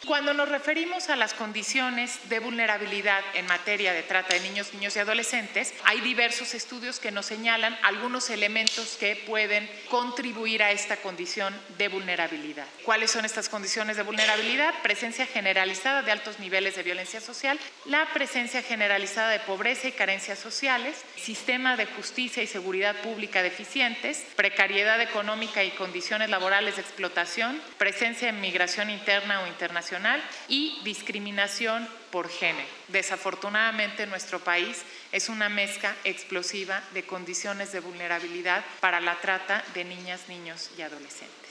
Cuando nos referimos a las condiciones de vulnerabilidad en materia de trata de niños, niñas y adolescentes, hay diversos estudios que nos señalan algunos elementos que pueden contribuir a esta condición de vulnerabilidad. ¿Cuáles son estas condiciones de vulnerabilidad? Presencia generalizada de altos niveles de violencia social, la presencia generalizada de pobreza y carencias sociales, sistema de justicia y seguridad pública deficientes, precariedad económica y condiciones laborales de explotación, presencia de migración interna o internacional y discriminación por género. Desafortunadamente, nuestro país es una mezcla explosiva de condiciones de vulnerabilidad para la trata de niñas, niños y adolescentes.